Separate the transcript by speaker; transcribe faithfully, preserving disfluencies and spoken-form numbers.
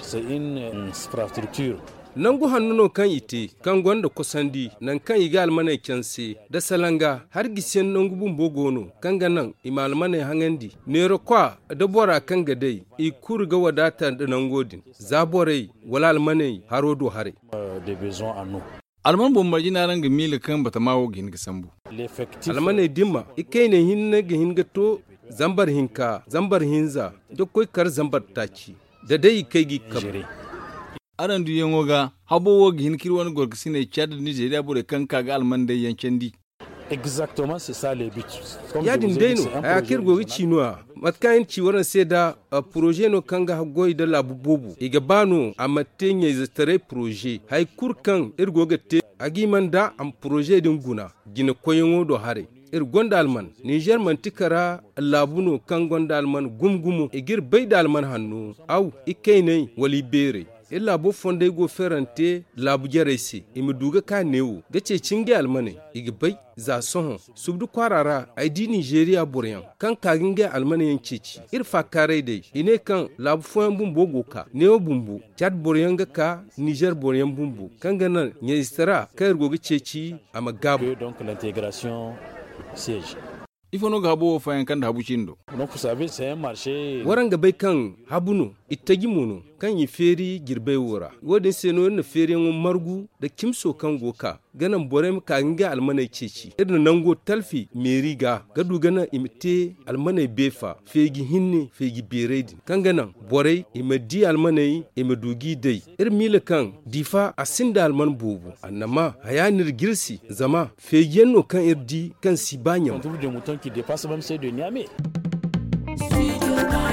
Speaker 1: c'est une infrastructure.
Speaker 2: Nangu hannuno kan ite kan gwanda kusandi nan kan iga almanai kyanse da salanga har gisen nangu bumbo gono kan ganan imalmanai hangandi nero kwa da bora kan gadai i kurga wadata da nangodin zaborai wala almanai harodo hare
Speaker 1: des besoins en eau.
Speaker 3: Alman bombar jina ran gami kan bata mawo gin sambu.
Speaker 2: Almanai dimma ikai ne hinna ga hinga to zambar hinka zambar hinza da koi kar zambar taci da dai kai gi kabare.
Speaker 3: Aran du yango ga habo wo gin kirwan gorgsi ne Chad Nigeria bore kan kaga alman da yankendi.
Speaker 1: Exactement, c'est ça le but.
Speaker 2: Ya din deno aya kirgo gi chinua matkayin ciwaran sai da projet no kanga hagoy da labu bobu iga bano amatenye zastare projet hay kurkan irgo ga te agiman da am projet din guna gina koyongo do hare ir gonda alman Niger man tikara labuno kan gonda alman gumgumu igir bai da alman hannu au ikaine wali bere illa bo fonde go ferante labu jaresi imi duga ka newo gace cinge almane igi bai za sohon subdu kwarara aidi Nigeria boryan kan kaginge almane yanceci ir fakare dai ine kan labu foyan bumbo goka newo bumbu Chad boryan ga ka Niger boryan bumbu kan ganan nyestara kayar goga ceci ama gabo
Speaker 1: donc l'intégration siège.
Speaker 3: Ifono gabo fayan kan da habu cindo.
Speaker 1: Donc vous savez c'est un marché.
Speaker 2: Waranga bai kan habuno itagi mono kan yi feri girbai wora wadin seno na feri ngun margu da kimso kan goka ganan borem ka nga almanai ceci irin nango talfi meriga gadu gana imite almanai befa fegi hinne fegi beredi kan ganan borei imadi almanai imadugi dai ir mila kan difa asinda alman bobu annama hayanir girsi zama fegi no kan irdi kan sibanya
Speaker 1: on trouve des moutons qui dépassent même ceux de Niamey.